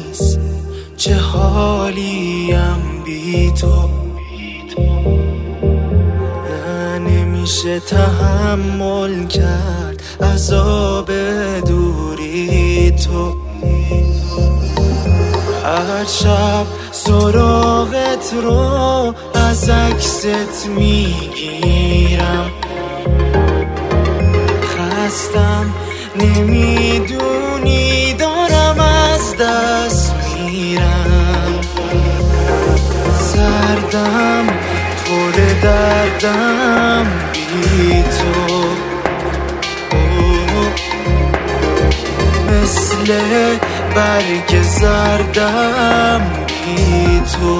نیست چه حالیم بی تو. نه نمیشه تحمل کرد عذاب دوری تو. هر شب سراغت رو از عکست میگیرم، خستم نمیدونی دارم از دست میرم. سردم پر دردم بی تو، مثل برگ زردم بی تو.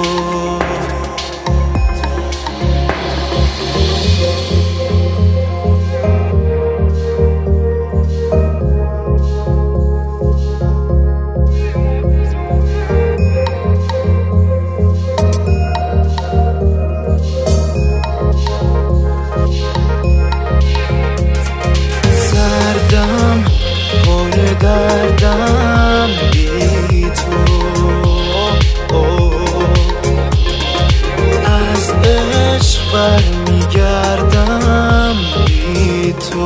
سردم پر دردم بی تو، از عشق برمیگردم بی تو.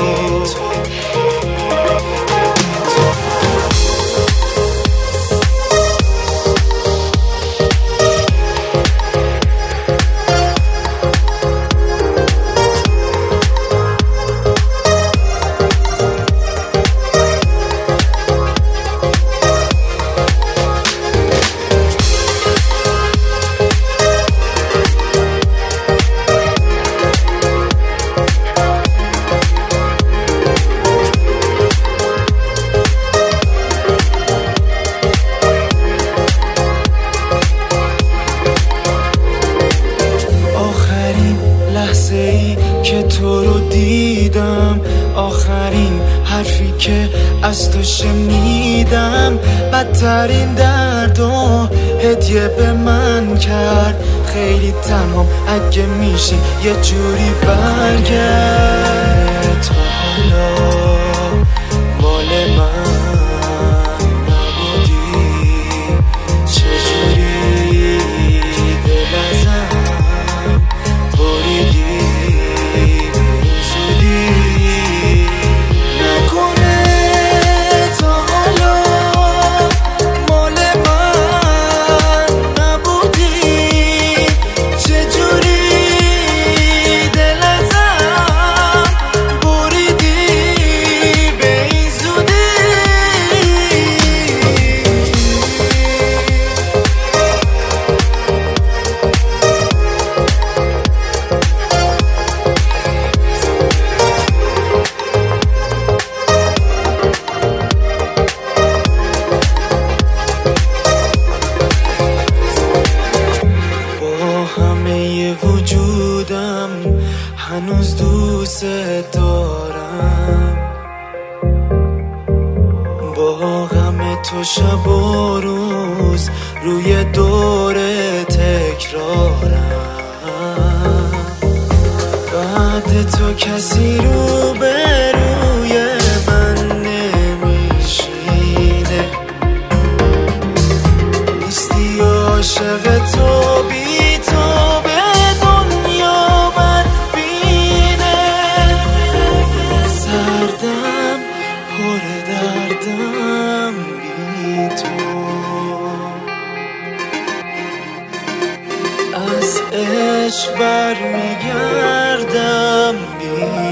لحظه ای که تو رو دیدم، آخرین حرفی که از تو شنیدم، بدترین درد و هدیه به من کرد. خیلی تنهام اگه میشه یه جوری برگرد. تا حالا مال من نبودی، چجوری دل ازم بریدی زودی. نکنه تا حالا مال من نبودی، چجوری دل ازم بریدی به این زودی. همه وجودم هنوز دوست دارم، با غم تو شب و روز روی دور تکرارم. بعد تو کسی رو به روی من نمیشینه، نیستی عاشق تو بی تو به دنیا بدبینه. سردم پر دردم بی تو، از عشق برمیگردم بی